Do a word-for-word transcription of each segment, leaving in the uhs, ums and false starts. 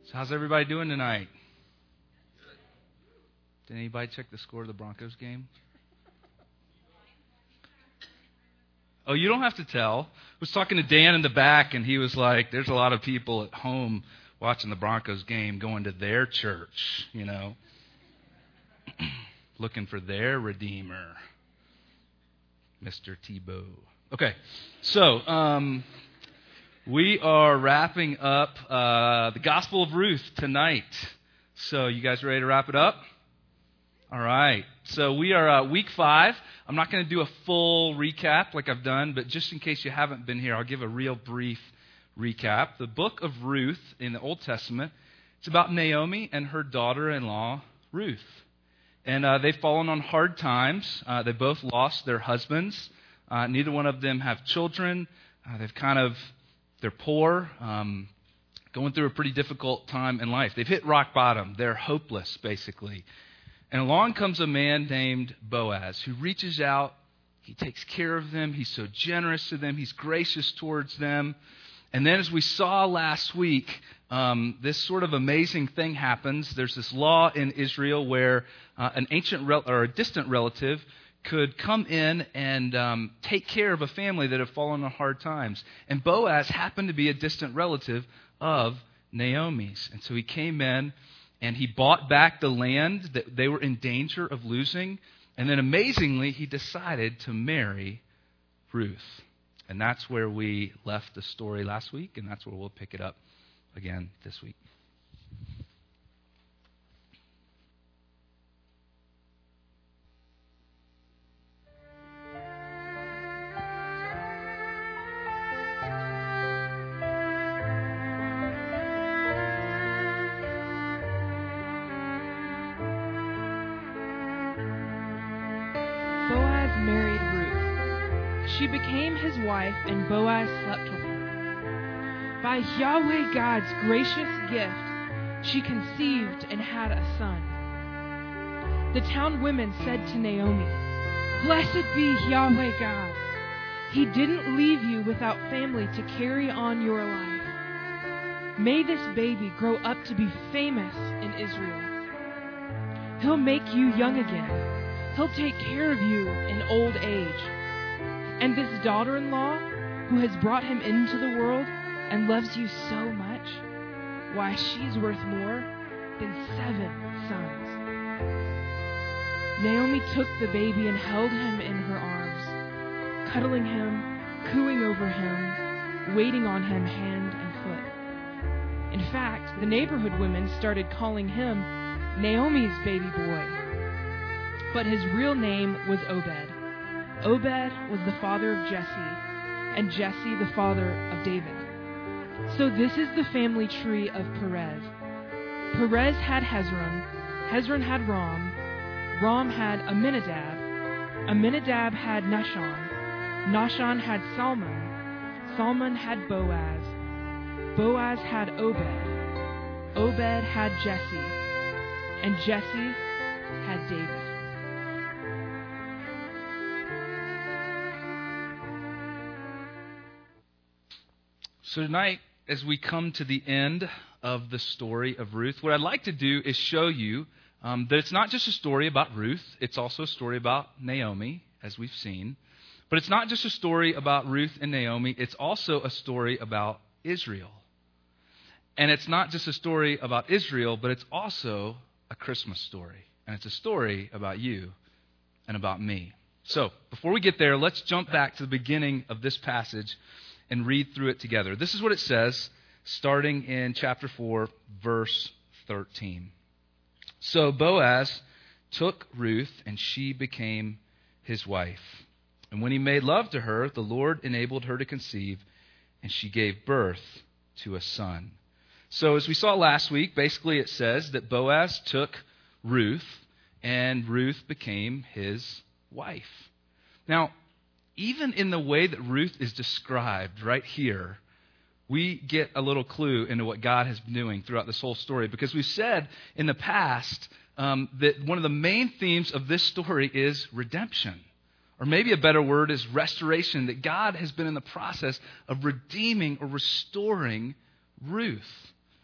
So how's everybody doing tonight? Did anybody check the score of the Broncos game? Oh, you don't have to tell. I was talking to Dan in the back, and he was like, there's a lot of people at home watching the Broncos game going to their church, you know, looking for their Redeemer, Mister Tebow. Okay, so um, we are wrapping up uh, the Gospel of Ruth tonight. So you guys ready to wrap it up? All right. So we are uh, week five. I'm not going to do a full recap like I've done, but just in case you haven't been here, I'll give a real brief recap. The book of Ruth in the Old Testament, it's about Naomi and her daughter-in-law, Ruth. And uh, they've fallen on hard times. Uh, they both lost their husbands. Uh, neither one of them have children. Uh, they've kind of, they're poor, um, going through a pretty difficult time in life. They've hit rock bottom. They're hopeless, basically. And along comes a man named Boaz who reaches out. He takes care of them. He's so generous to them. He's gracious towards them. And then as we saw last week, um, this sort of amazing thing happens. There's this law in Israel where uh, an ancient rel- or a distant relative could come in and um, take care of a family that have fallen on hard times. And Boaz happened to be a distant relative of Naomi's. And so he came in and he bought back the land that they were in danger of losing. And then amazingly, he decided to marry Ruth. And that's where we left the story last week, and that's where we'll pick it up again this week. She became his wife, and Boaz slept with her. By Yahweh God's gracious gift, she conceived and had a son. The town women said to Naomi, "Blessed be Yahweh God. He didn't leave you without family to carry on your life. May this baby grow up to be famous in Israel. He'll make you young again. He'll take care of you in old age. And this daughter-in-law, who has brought him into the world and loves you so much, why, she's worth more than seven sons." Naomi took the baby and held him in her arms, cuddling him, cooing over him, waiting on him hand and foot. In fact, the neighborhood women started calling him Naomi's baby boy. But his real name was Obed. Obed was the father of Jesse, and Jesse the father of David. So this is the family tree of Perez. Perez had Hezron, Hezron had Ram, Ram had Amminadab, Amminadab had Nahshon, Nahshon had Salmon, Salmon had Boaz, Boaz had Obed, Obed had Jesse, and Jesse had David. So tonight, as we come to the end of the story of Ruth, what I'd like to do is show you um, that it's not just a story about Ruth. It's also a story about Naomi, as we've seen. But it's not just a story about Ruth and Naomi. It's also a story about Israel. And it's not just a story about Israel, but it's also a Christmas story. And it's a story about you and about me. So before we get there, let's jump back to the beginning of this passage and read through it together. This is what it says, starting in chapter four, verse thirteen. So Boaz took Ruth, and she became his wife. And when he made love to her, the Lord enabled her to conceive, and she gave birth to a son. So as we saw last week, basically it says that Boaz took Ruth, and Ruth became his wife. Now, even in the way that Ruth is described right here, we get a little clue into what God has been doing throughout this whole story. Because we've said in the past um, that one of the main themes of this story is redemption. Or maybe a better word is restoration, that God has been in the process of redeeming or restoring Ruth.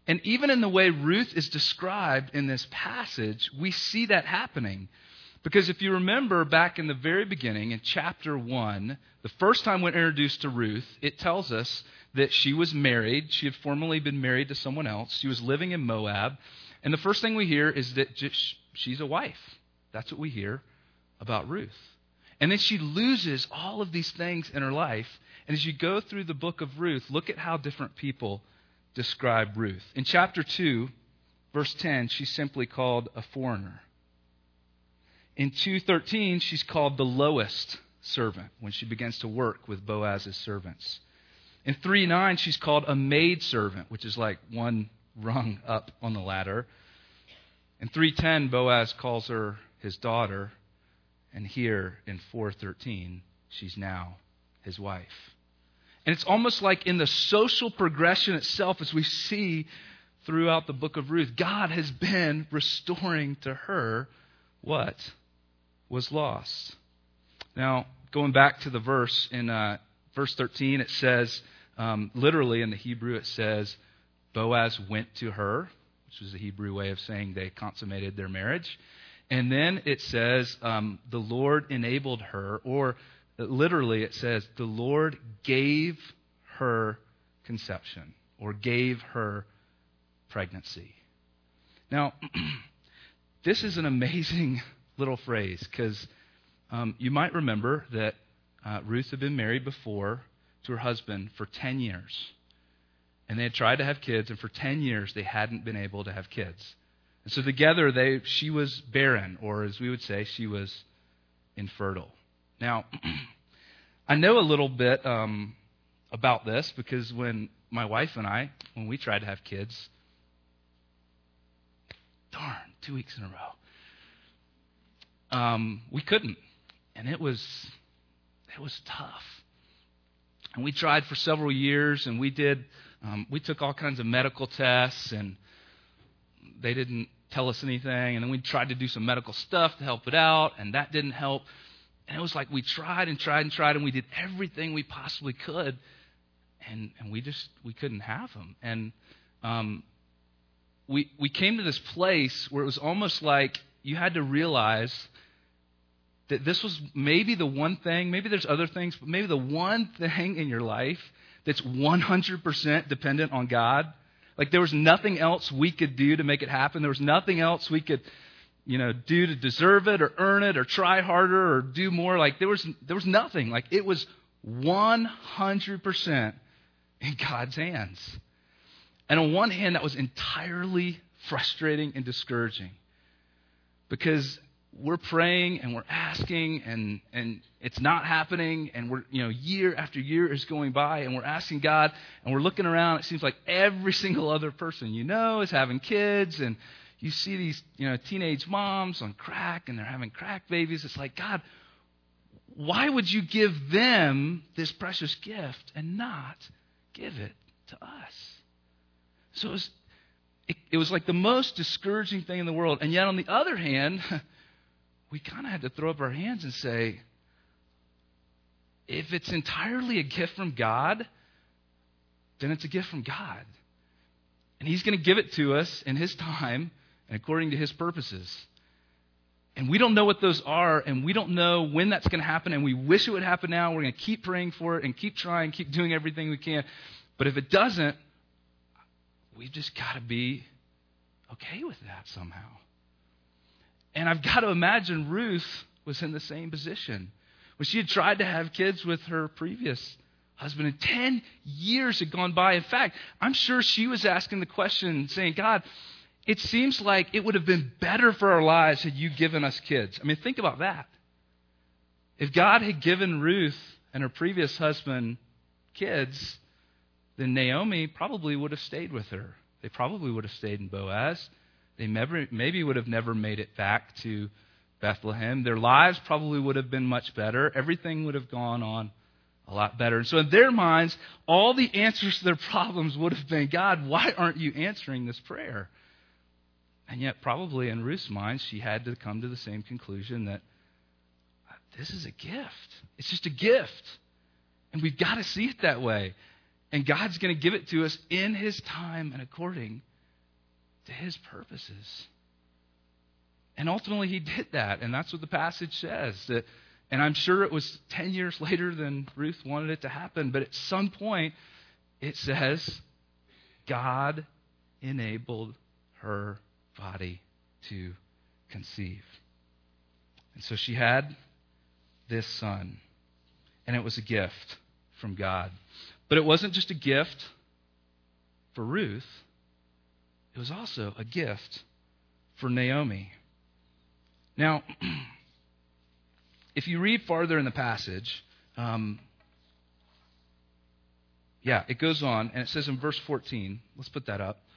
And even in the way Ruth is described in this passage, we see that happening. Because if you remember back in the very beginning, in chapter one, the first time we're introduced to Ruth, it tells us that she was married. She had formerly been married to someone else. She was living in Moab. And the first thing we hear is that she's a wife. That's what we hear about Ruth. And then she loses all of these things in her life. And as you go through the book of Ruth, look at how different people describe Ruth. In chapter two, verse ten, she's simply called a foreigner. In two thirteen, she's called the lowest servant when she begins to work with Boaz's servants. In three nine, she's called a maidservant, which is like one rung up on the ladder. In three ten, Boaz calls her his daughter. And here in four thirteen, she's now his wife. And it's almost like in the social progression itself, as we see throughout the book of Ruth, God has been restoring to her what was lost. Now, going back to the verse, in uh, verse thirteen, it says, um, literally in the Hebrew, it says, Boaz went to her, which was the Hebrew way of saying they consummated their marriage. And then it says, um, the Lord enabled her, or literally it says, the Lord gave her conception, or gave her pregnancy. Now, this is an amazing little phrase, because um, you might remember that uh, Ruth had been married before to her husband for ten years. And they had tried to have kids, and for ten years they hadn't been able to have kids. And so together, they she was barren, or as we would say, she was infertile. Now, I know a little bit um, about this because when my wife and I, when we tried to have kids, darn, two weeks in a row, um, we couldn't, and it was it was tough. And we tried for several years, and we did um, we took all kinds of medical tests, and they didn't tell us anything. And then we tried to do some medical stuff to help it out, and that didn't help. And it was like we tried and tried and tried, and we did everything we possibly could, and and we just we couldn't have them. And um, we we came to this place where it was almost like you had to realize that this was maybe the one thing, maybe there's other things, but maybe the one thing in your life that's one hundred percent dependent on God. Like there was nothing else we could do to make it happen. There was nothing else we could, you know, do to deserve it or earn it or try harder or do more. Like there was there was nothing. Like it was one hundred percent in God's hands. And on one hand, that was entirely frustrating and discouraging because we're praying and we're asking and, and it's not happening, and we're, you know, year after year is going by and we're asking God and we're looking around. It seems like every single other person you know is having kids, and you see these, you know, teenage moms on crack and they're having crack babies. It's like, God, why would you give them this precious gift and not give it to us? So it was, it, it was like the most discouraging thing in the world. And yet on the other hand, we kind of had to throw up our hands and say, if it's entirely a gift from God, then it's a gift from God. And He's going to give it to us in His time and according to His purposes. And we don't know what those are, and we don't know when that's going to happen, and we wish it would happen now. We're going to keep praying for it and keep trying, keep doing everything we can. But if it doesn't, we've just got to be okay with that somehow. And I've got to imagine Ruth was in the same position. When she had tried to have kids with her previous husband, and ten years had gone by. In fact, I'm sure she was asking the question, saying, God, it seems like it would have been better for our lives had you given us kids. I mean, think about that. If God had given Ruth and her previous husband kids, then Naomi probably would have stayed with her. They probably would have stayed in Boaz. They never, maybe would have never made it back to Bethlehem. Their lives probably would have been much better. Everything would have gone on a lot better. And so in their minds, all the answers to their problems would have been, God, why aren't you answering this prayer? And yet probably in Ruth's mind, she had to come to the same conclusion that this is a gift. It's just a gift. And we've got to see it that way. And God's going to give it to us in His time and according to his purposes. And ultimately he did that, and that's what the passage says. That, and I'm sure it was ten years later than Ruth wanted it to happen, but at some point it says God enabled her body to conceive. And so she had this son, and it was a gift from God. But it wasn't just a gift for Ruth, it was also a gift for Naomi. Now, if you read farther in the passage, um, yeah, it goes on, and it says in verse fourteen, let's put that up.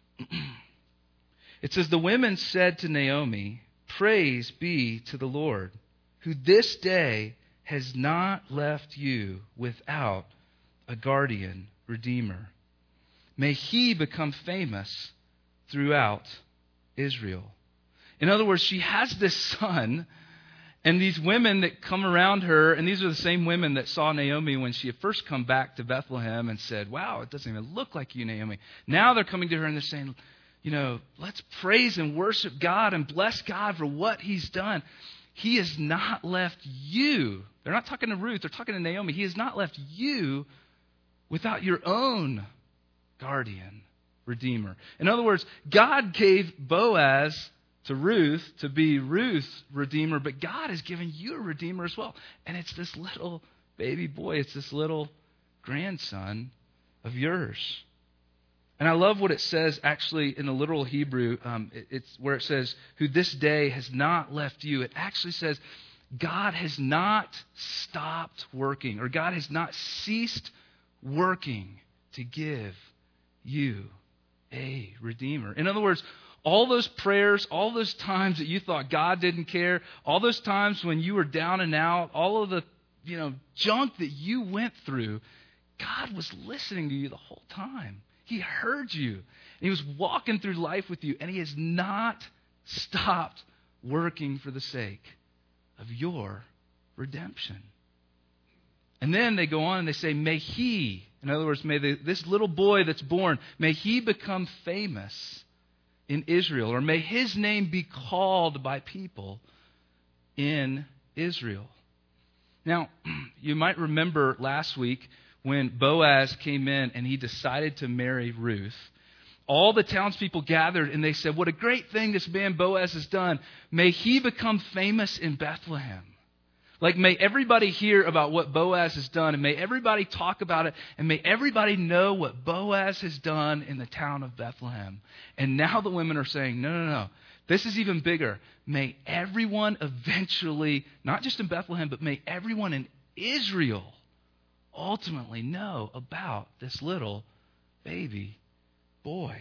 It says, the women said to Naomi, praise be to the Lord, who this day has not left you without a guardian redeemer. May he become famous throughout Israel. In other words, she has this son, and these women that come around her, and these are the same women that saw Naomi when she had first come back to Bethlehem and said, wow, it doesn't even look like you, Naomi. Now they're coming to her and they're saying, you know, let's praise and worship God and bless God for what he's done. He has not left you. They're not talking to Ruth. They're talking to Naomi. He has not left you without your own guardian redeemer. In other words, God gave Boaz to Ruth to be Ruth's redeemer, but God has given you a redeemer as well. And it's this little baby boy. It's this little grandson of yours. And I love what it says actually in the literal Hebrew. Um, it, it's where it says, who this day has not left you. It actually says, God has not stopped working, or God has not ceased working to give you a redeemer. In other words, all those prayers, all those times that you thought God didn't care, all those times when you were down and out, all of the, you know, junk that you went through, God was listening to you the whole time. He heard you. And he was walking through life with you. And he has not stopped working for the sake of your redemption. And then they go on and they say, may he, in other words, may the, this little boy that's born, may he become famous in Israel. Or may his name be called by people in Israel. Now, you might remember last week, when Boaz came in and he decided to marry Ruth, all the townspeople gathered and they said, what a great thing this man Boaz has done. May he become famous in Bethlehem. Like, may everybody hear about what Boaz has done, and may everybody talk about it, and may everybody know what Boaz has done in the town of Bethlehem. And now the women are saying, no, no, no. This is even bigger. May everyone eventually, not just in Bethlehem, but may everyone in Israel ultimately know about this little baby boy.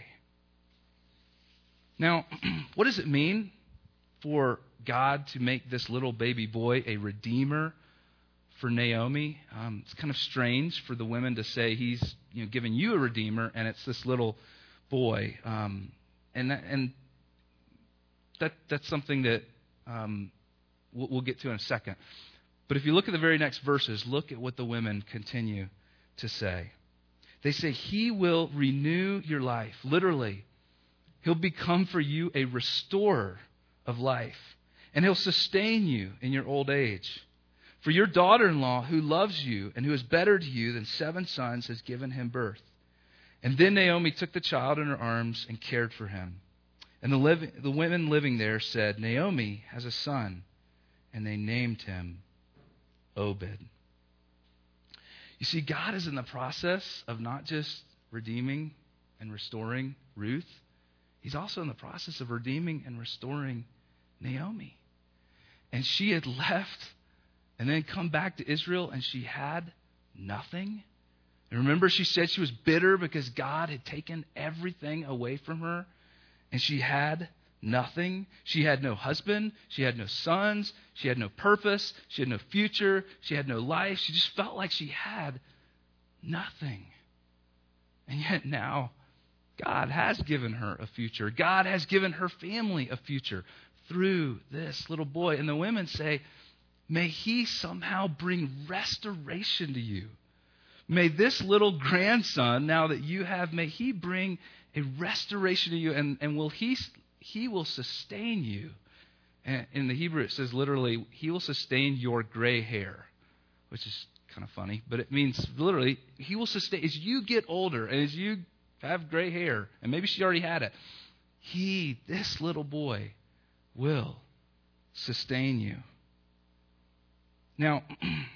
Now, what does it mean for God to make this little baby boy a redeemer for Naomi? Um, it's kind of strange for the women to say he's, you know, giving you a redeemer, and it's this little boy. Um, and that, and that that's something that um, we'll, we'll get to in a second. But if you look at the very next verses, look at what the women continue to say. They say, he will renew your life. Literally, he'll become for you a restorer of life. And he'll sustain you in your old age. For your daughter-in-law, who loves you and who is better to you than seven sons, has given him birth. And then Naomi took the child in her arms and cared for him. And the, liv- the women living there said, Naomi has a son. And they named him Obed. You see, God is in the process of not just redeeming and restoring Ruth. He's also in the process of redeeming and restoring Naomi. And she had left and then come back to Israel, and she had nothing. And remember, she said she was bitter because God had taken everything away from her, and she had nothing. She had no husband. She had no sons. She had no purpose. She had no future. She had no life. She just felt like she had nothing. And yet now, God has given her a future. God has given her family a future through this little boy. And the women say, may he somehow bring restoration to you. May this little grandson, now that you have, may he bring a restoration to you, and, and will he, he will sustain you. And in the Hebrew, it says literally, he will sustain your gray hair, which is kind of funny, but it means literally, he will sustain, as you get older, and as you have gray hair, and maybe she already had it, he, this little boy, will sustain you. Now,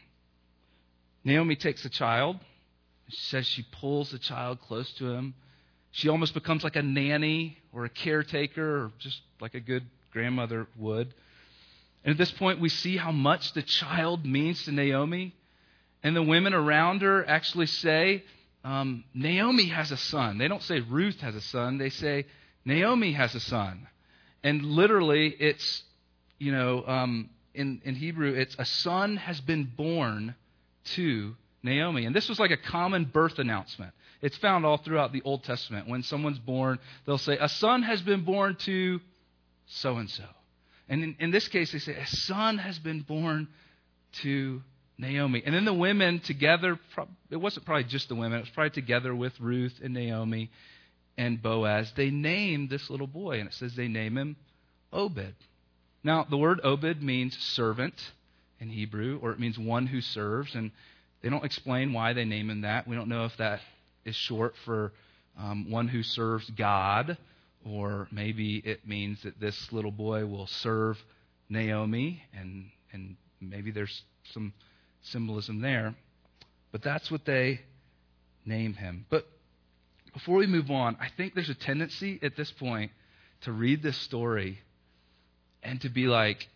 Naomi takes a child. She says she pulls the child close to him. She almost becomes like a nanny or a caretaker, or just like a good grandmother would. And at this point, we see how much the child means to Naomi. And the women around her actually say, um, Naomi has a son. They don't say Ruth has a son. They say Naomi has a son. And literally, it's, you know, um, in, in Hebrew, it's a son has been born to Naomi. And this was like a common birth announcement. It's found all throughout the Old Testament. When someone's born, they'll say, a son has been born to so-and-so. And in, in this case, they say, a son has been born to Naomi. And then the women together, it wasn't probably just the women, it was probably together with Ruth and Naomi and Boaz. They named this little boy, and it says they name him Obed. Now, the word Obed means servant in Hebrew, or it means one who serves. And they don't explain why they name him that. We don't know if that is short for um, one who serves God, or maybe it means that this little boy will serve Naomi, and and maybe there's some symbolism there. But that's what they name him. But before we move on, I think there's a tendency at this point to read this story and to be like,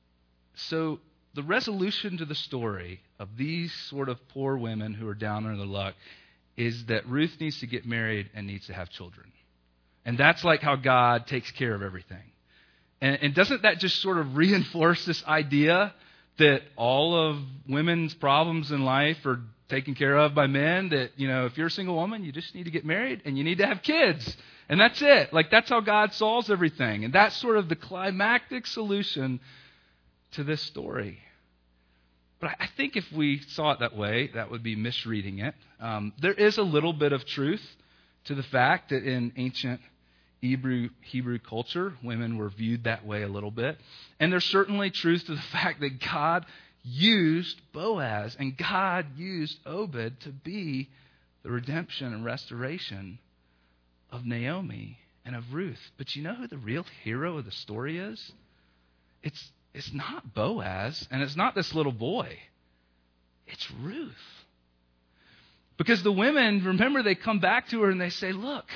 so the resolution to the story of these sort of poor women who are down on their luck is that Ruth needs to get married and needs to have children. And that's like how God takes care of everything. And, and doesn't that just sort of reinforce this idea that all of women's problems in life are taken care of by men? That, you know, if you're a single woman, you just need to get married and you need to have kids. And that's it. Like, that's how God solves everything. And that's sort of the climactic solution to this story. But I think if we saw it that way, that would be misreading it. Um, there is a little bit of truth to the fact that in ancient Hebrew, Hebrew culture, women were viewed that way a little bit. And there's certainly truth to the fact that God used Boaz and God used Obed to be the redemption and restoration of Naomi and of Ruth. But you know who the real hero of the story is? It's It's not Boaz, and it's not this little boy. It's Ruth. Because the women, remember, they come back to her and they say, look,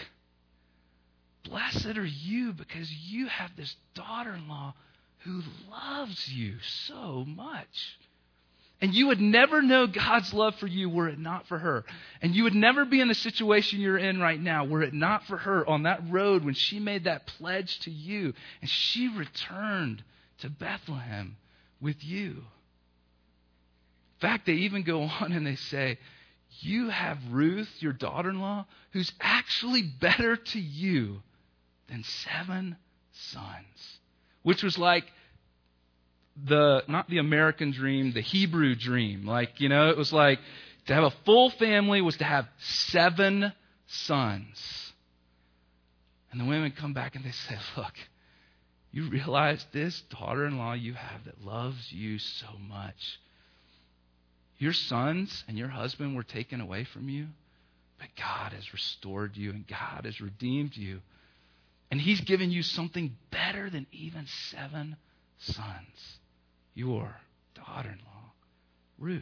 blessed are you because you have this daughter-in-law who loves you so much. And you would never know God's love for you were it not for her. And you would never be in the situation you're in right now were it not for her on that road when she made that pledge to you. And she returned to Bethlehem with you. In fact, they even go on and they say, you have Ruth, your daughter-in-law, who's actually better to you than seven sons. Which was like the, not the American dream, the Hebrew dream. Like, you know, it was like to have a full family was to have seven sons. And the women come back and they say, look, you realize this daughter-in-law you have that loves you so much. Your sons and your husband were taken away from you, but God has restored you and God has redeemed you. And He's given you something better than even seven sons. Your daughter-in-law, Ruth.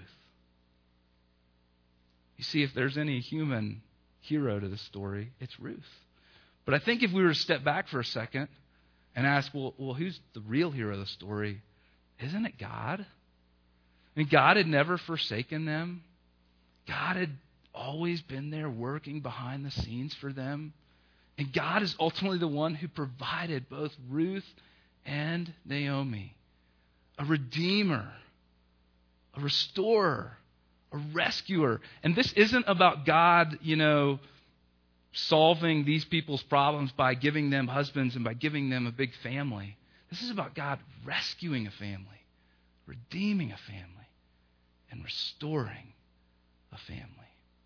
You see, if there's any human hero to the story, it's Ruth. But I think if we were to step back for a second and ask, well, well, who's the real hero of the story? Isn't it God? I mean, God had never forsaken them. God had always been there working behind the scenes for them. And God is ultimately the one who provided both Ruth and Naomi. A redeemer, a restorer, a rescuer. And this isn't about God, you know, solving these people's problems by giving them husbands and by giving them a big family. This is about God rescuing a family, redeeming a family, and restoring a family.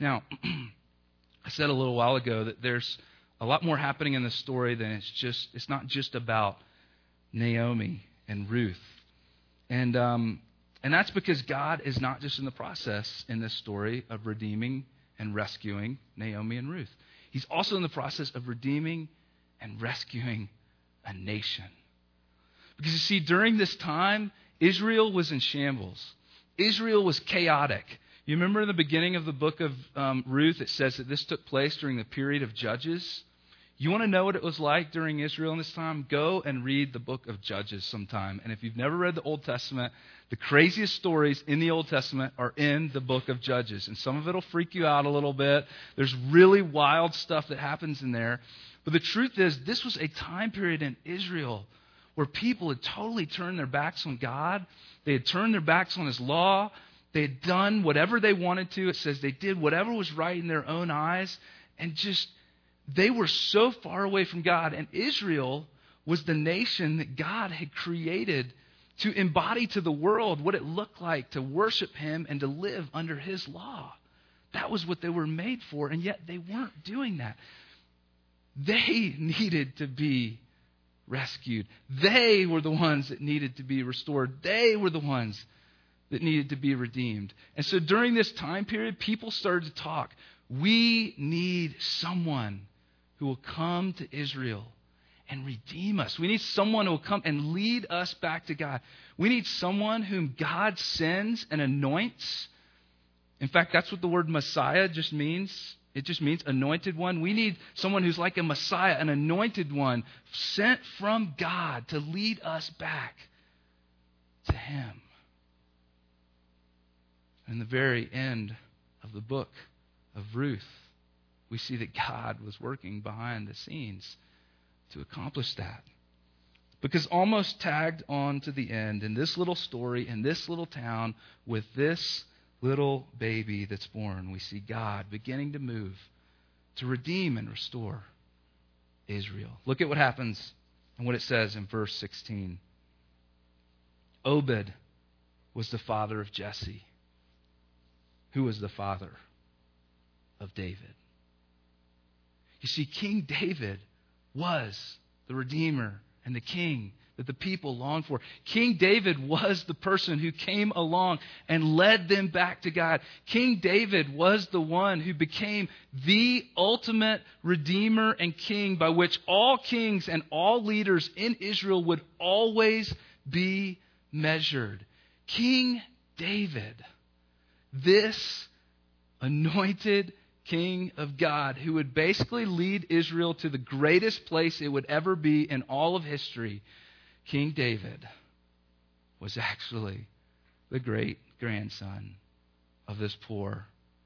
Now, I said a little while ago that there's a lot more happening in this story than it's just, it's not just about Naomi and Ruth. And um, and that's because God is not just in the process in this story of redeeming and rescuing Naomi and Ruth. He's also in the process of redeeming and rescuing a nation. Because you see, during this time, Israel was in shambles. Israel was chaotic. You remember in the beginning of the book of um, Ruth, it says that this took place during the period of Judges. You want to know what it was like during Israel in this time? Go and read the book of Judges sometime. And if you've never read the Old Testament, the craziest stories in the Old Testament are in the book of Judges. And some of it will freak you out a little bit. There's really wild stuff that happens in there. But the truth is, this was a time period in Israel where people had totally turned their backs on God. They had turned their backs on His law. They had done whatever they wanted to. It says they did whatever was right in their own eyes. And just, they were so far away from God. And Israel was the nation that God had created to embody to the world what it looked like to worship Him and to live under His law. That was what they were made for. And yet they weren't doing that. They needed to be rescued. They were the ones that needed to be restored. They were the ones that needed to be redeemed. And so during this time period, people started to talk. We need someone who will come to Israel and redeem us. We need someone who will come and lead us back to God. We need someone whom God sends and anoints. In fact, that's what the word Messiah just means. It just means anointed one. We need someone who's like a Messiah, an anointed one, sent from God to lead us back to Him. In the very end of the book of Ruth, we see that God was working behind the scenes to accomplish that. Because almost tagged on to the end, in this little story, in this little town, with this little baby that's born, we see God beginning to move to redeem and restore Israel. Look at what happens and what it says in verse sixteen. Obed was the father of Jesse, who was the father of David. You see, King David was the Redeemer and the King that the people longed for. King David was the person who came along and led them back to God. King David was the one who became the ultimate Redeemer and King by which all kings and all leaders in Israel would always be measured. King David, this anointed King of God, who would basically lead Israel to the greatest place it would ever be in all of history, King David was actually the great grandson of this poor,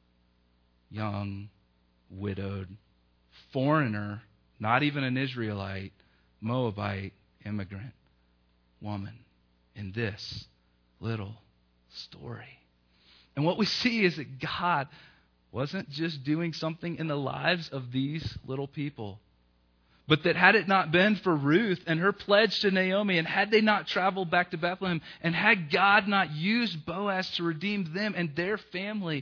young, widowed, foreigner, not even an Israelite, Moabite immigrant woman in this little story. And what we see is that God wasn't just doing something in the lives of these little people, but that had it not been for Ruth and her pledge to Naomi, and had they not traveled back to Bethlehem, and had God not used Boaz to redeem them and their family,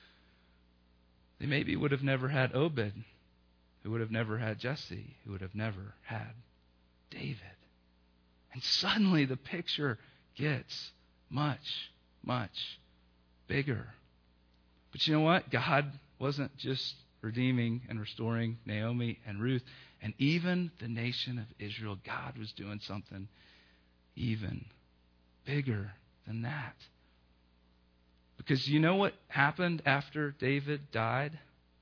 they maybe would have never had Obed, who would have never had Jesse, who would have never had David. And suddenly the picture gets much, much bigger. But you know what? God wasn't just redeeming and restoring Naomi and Ruth, and even the nation of Israel. God was doing something even bigger than that. Because you know what happened after David died?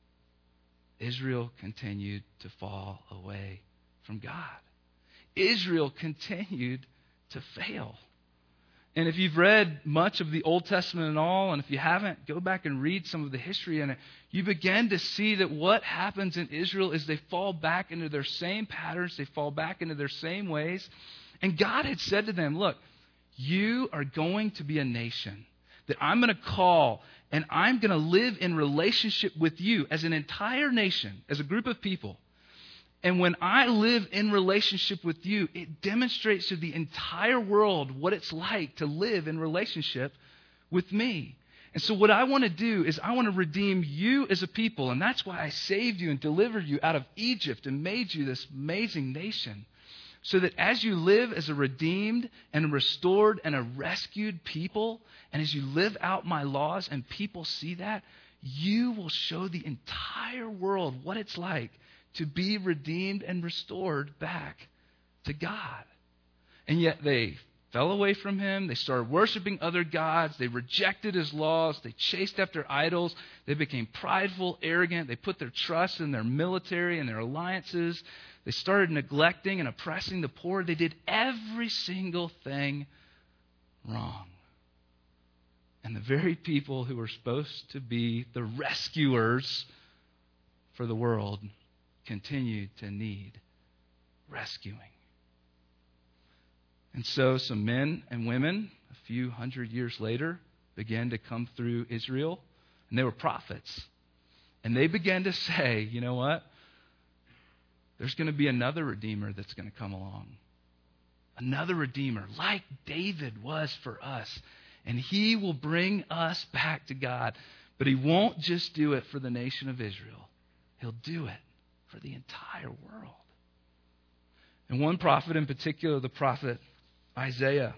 Israel continued to fall away from God. Israel continued to fail. And if you've read much of the Old Testament and all, and if you haven't, go back and read some of the history in it, you begin to see that what happens in Israel is they fall back into their same patterns, they fall back into their same ways. And God had said to them, look, you are going to be a nation that I'm going to call, and I'm going to live in relationship with you as an entire nation, as a group of people. And when I live in relationship with you, it demonstrates to the entire world what it's like to live in relationship with me. And so what I want to do is I want to redeem you as a people. And that's why I saved you and delivered you out of Egypt and made you this amazing nation. So that as you live as a redeemed and restored and a rescued people, and as you live out my laws and people see that, you will show the entire world what it's like to be redeemed and restored back to God. And yet they fell away from him. They started worshiping other gods. They rejected his laws. They chased after idols. They became prideful, arrogant. They put their trust in their military and their alliances. They started neglecting and oppressing the poor. They did every single thing wrong. And the very people who were supposed to be the rescuers for the world continued to need rescuing. And so some men and women, a few hundred years later, began to come through Israel, and they were prophets. And they began to say, you know what? There's going to be another Redeemer that's going to come along. Another Redeemer, like David was for us. And he will bring us back to God. But he won't just do it for the nation of Israel. He'll do it for the entire world. And one prophet in particular, the prophet Isaiah,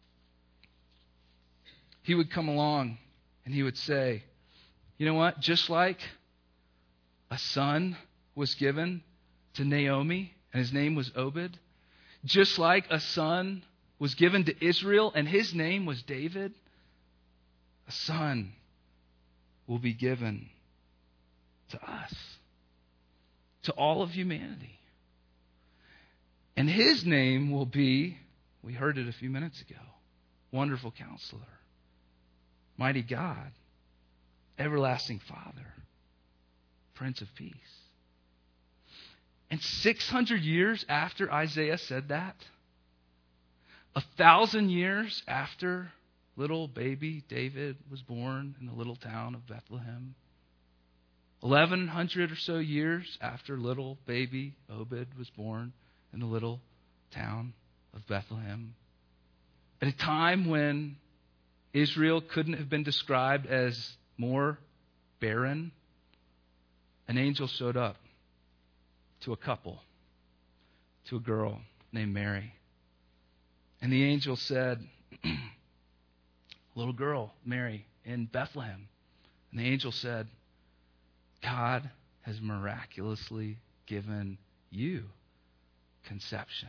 he would come along and he would say, you know what? Just like a son was given to Naomi, and his name was Obed, just like a son was given to Israel, and his name was David, a son will be given to us, to all of humanity. And his name will be, we heard it a few minutes ago, Wonderful Counselor, Mighty God, Everlasting Father, Prince of Peace. And six hundred years after Isaiah said that, a thousand years after little baby David was born in the little town of Bethlehem, eleven hundred or so years after little baby Obed was born in the little town of Bethlehem, at a time when Israel couldn't have been described as more barren, an angel showed up to a couple, to a girl named Mary. And the angel said, little girl, Mary, in Bethlehem. And the angel said, God has miraculously given you conception.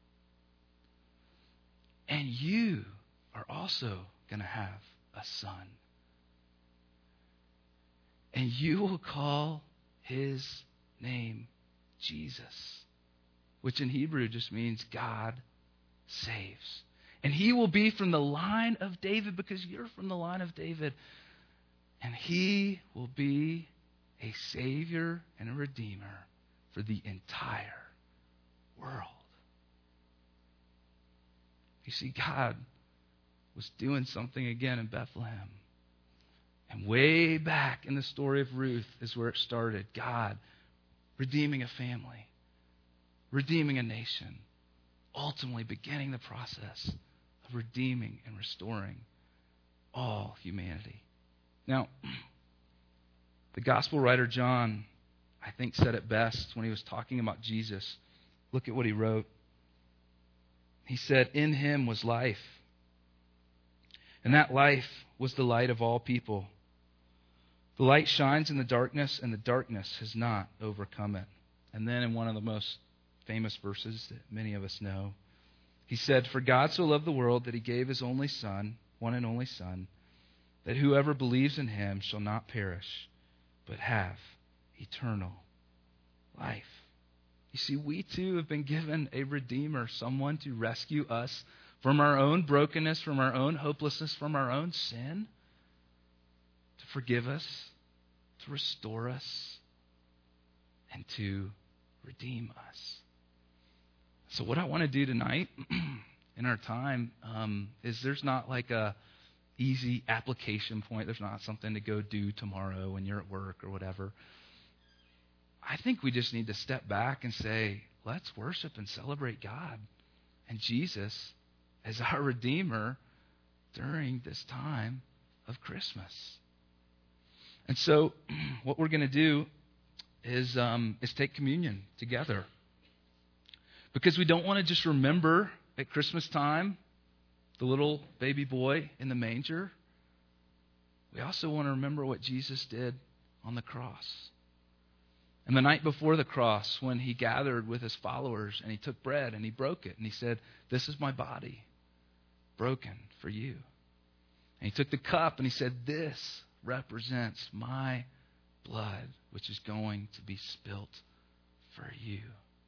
And you are also going to have a son. And you will call his name Jesus, which in Hebrew just means God saves. And he will be from the line of David, because you're from the line of David. And he will be a Savior and a Redeemer for the entire world. You see, God was doing something again in Bethlehem. And way back in the story of Ruth is where it started. God redeeming a family, redeeming a nation, ultimately beginning the process of redeeming and restoring all humanity. Now, the gospel writer John, I think, said it best when he was talking about Jesus. Look at what he wrote. He said, in him was life, and that life was the light of all people. The light shines in the darkness, and the darkness has not overcome it. And then in one of the most famous verses that many of us know, he said, for God so loved the world that he gave his only Son, one and only Son, that whoever believes in him shall not perish, but have eternal life. You see, we too have been given a Redeemer, someone to rescue us from our own brokenness, from our own hopelessness, from our own sin, to forgive us, to restore us, and to redeem us. So what I want to do tonight in our time um, is there's not like a easy application point. There's not something to go do tomorrow when you're at work or whatever. I think we just need to step back and say, let's worship and celebrate God and Jesus as our Redeemer during this time of Christmas. And so what we're going to do is, um, is take communion together. Because we don't want to just remember at Christmas time the little baby boy in the manger. We also want to remember what Jesus did on the cross. And the night before the cross, when he gathered with his followers and he took bread and he broke it and he said, "This is my body broken for you." And he took the cup and he said, "This represents my blood, which is going to be spilt for you.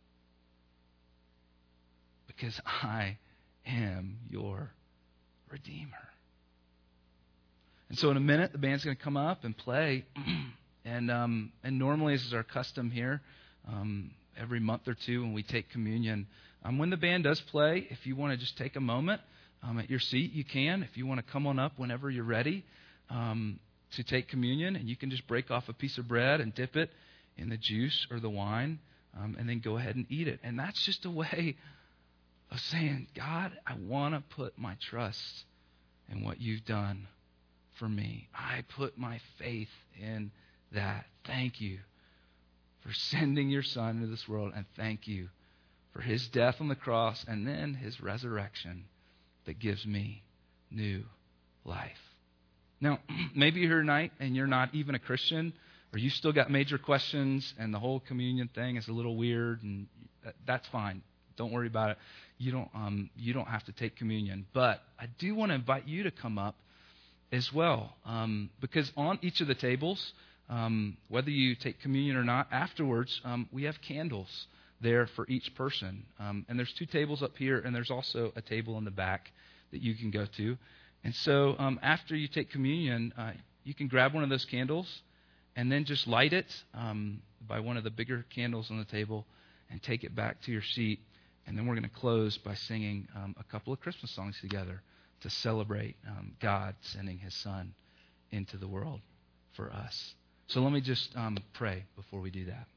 Because I am your Redeemer." And so in a minute, the band's going to come up and play. and um, and normally, as is our custom here, um, every month or two when we take communion, um, when the band does play, if you want to just take a moment um, at your seat, you can. If you want to come on up whenever you're ready um, to take communion, and you can just break off a piece of bread and dip it in the juice or the wine, um, and then go ahead and eat it. And that's just a way of saying, "God, I want to put my trust in what you've done for me. I put my faith in that. Thank you for sending your Son into this world, and thank you for his death on the cross and then his resurrection that gives me new life." Now, maybe you're here tonight and you're not even a Christian, or you still got major questions and the whole communion thing is a little weird, and that's fine. Don't worry about it. You don't um, you don't have to take communion. But I do want to invite you to come up as well. Um, because on each of the tables, um, whether you take communion or not, afterwards, um, we have candles there for each person. Um, and there's two tables up here, and there's also a table in the back that you can go to. And so um, after you take communion, uh, you can grab one of those candles and then just light it um, by one of the bigger candles on the table and take it back to your seat. And then we're going to close by singing um, a couple of Christmas songs together to celebrate um, God sending his Son into the world for us. So let me just um, pray before we do that.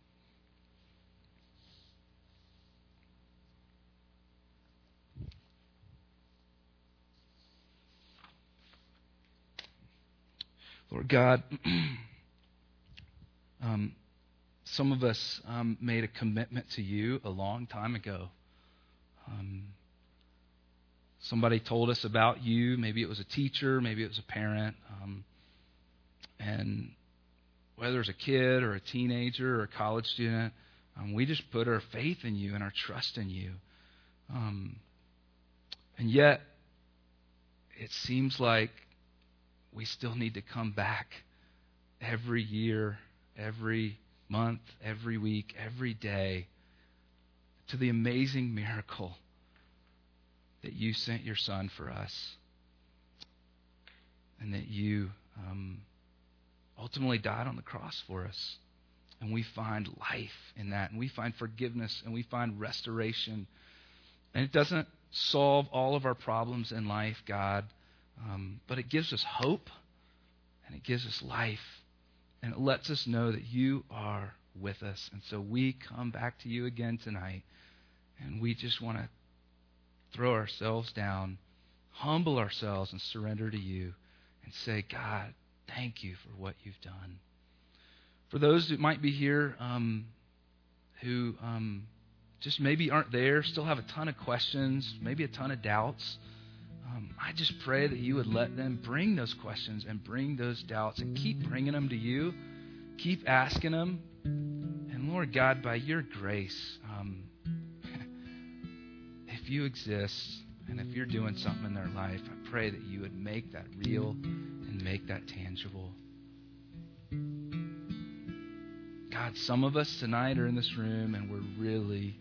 Lord God, um, some of us um, made a commitment to you a long time ago. Um, somebody told us about you. Maybe it was a teacher, maybe it was a parent. Um, and whether it's a kid or a teenager or a college student, um, we just put our faith in you and our trust in you. Um, and yet, it seems like we still need to come back every year, every month, every week, every day to the amazing miracle that you sent your Son for us, and that you um, ultimately died on the cross for us. And we find life in that, and we find forgiveness, and we find restoration. And it doesn't solve all of our problems in life, God, um, but it gives us hope, and it gives us life, and it lets us know that you are with us. And so we come back to you again tonight, and we just want to throw ourselves down, humble ourselves, and surrender to you and say, God, thank you for what you've done. For those that might be here um, who um, just maybe aren't there, still have a ton of questions, maybe a ton of doubts, um, I just pray that you would let them bring those questions and bring those doubts and keep bringing them to you. Keep asking them. And Lord God, by your grace, um, if you exist and if you're doing something in their life, I pray that you would make that real and make that tangible. God, some of us tonight are in this room and we're really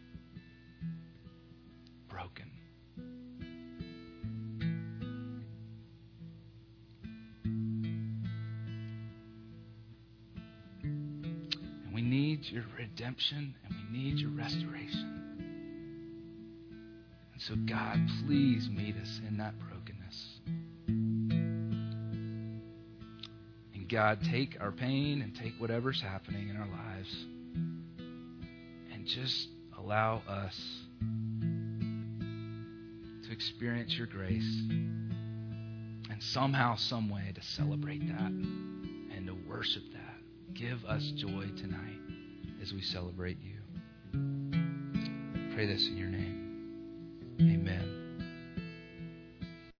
broken. And we need your redemption and we need your restoration. And so, God, please meet us in that brokenness. And God, take our pain and take whatever's happening in our lives and just allow us to experience your grace and somehow, some way to celebrate that and to worship that. Give us joy tonight as we celebrate you. Pray this in your